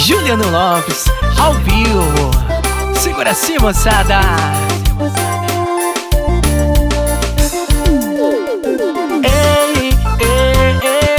Juliano Lopes, ao vivo. Segura assim, moçada. Ei, ei, ei.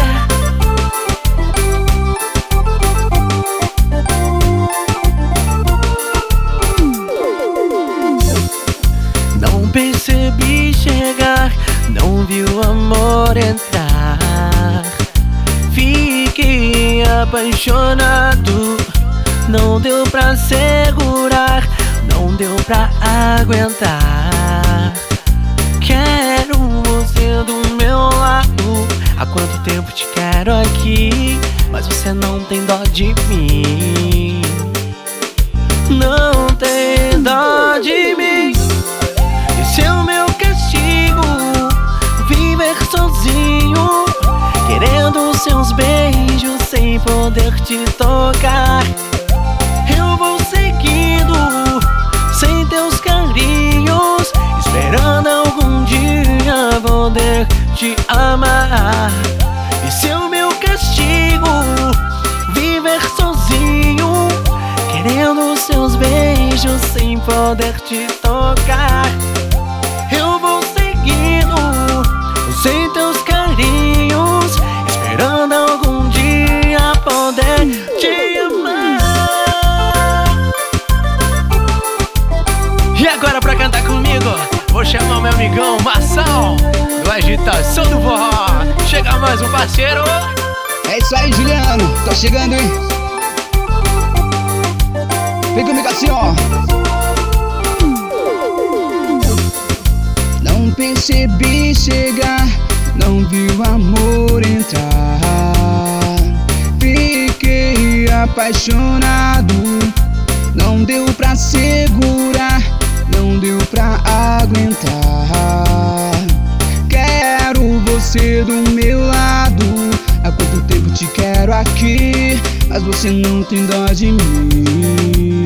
Não percebi chegar, não vi o amor entrar. Fiquei apaixonado, não deu pra segurar, não deu pra aguentar. Quero você do meu lado, há quanto tempo te quero aqui, mas você não tem dó de mim. Não tem dó de mim. Esse é o meu castigo, viver sozinho, querendo seus beijos sem poder te tocar. Eu vou seguindo sem teus carinhos, esperando algum dia poder te amar. Esse é o meu castigo, viver sozinho, querendo seus beijos sem poder te tocar. Eu vou seguindo sem teus carinhos, esperando algum dia poder te amar. E agora pra cantar comigo, vou chamar o meu amigão Marção, do Agitação do Forró. Chega mais um parceiro. É isso aí, Juliano, tô chegando, hein? Vem comigo assim, ó. Não percebi chegar, não vi o amor entrar. Fiquei apaixonado, não deu pra segurar, não deu pra aguentar. Quero você do meu lado, há quanto tempo te quero aqui, mas você não tem dó de mim.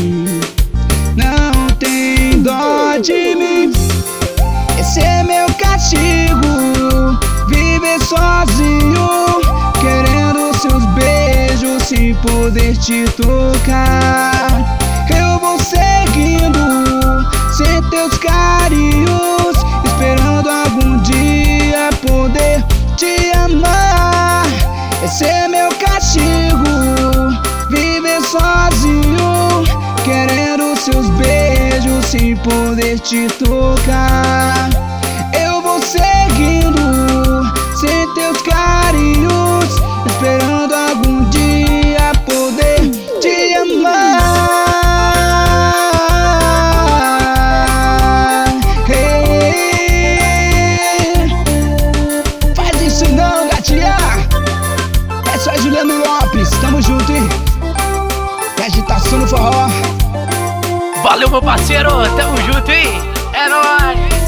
Não tem dó de mim. Esse é meu castigo, viver sozinho, querendo seus beijos sem poder te tocar. Eu vou seguindo sem teus carinhos, esperando algum dia poder te amar. Esse é meu castigo, viver sozinho, querendo seus beijos sem poder te tocar. Eu vou seguindo sem teus carinhos, esperando algum dia poder te amar. Hey, faz isso não, gatinha. É só Juliano Lopes, tamo junto, hein? E Agitação no Forró. Valeu, meu parceiro, tamo junto, hein? É nóis.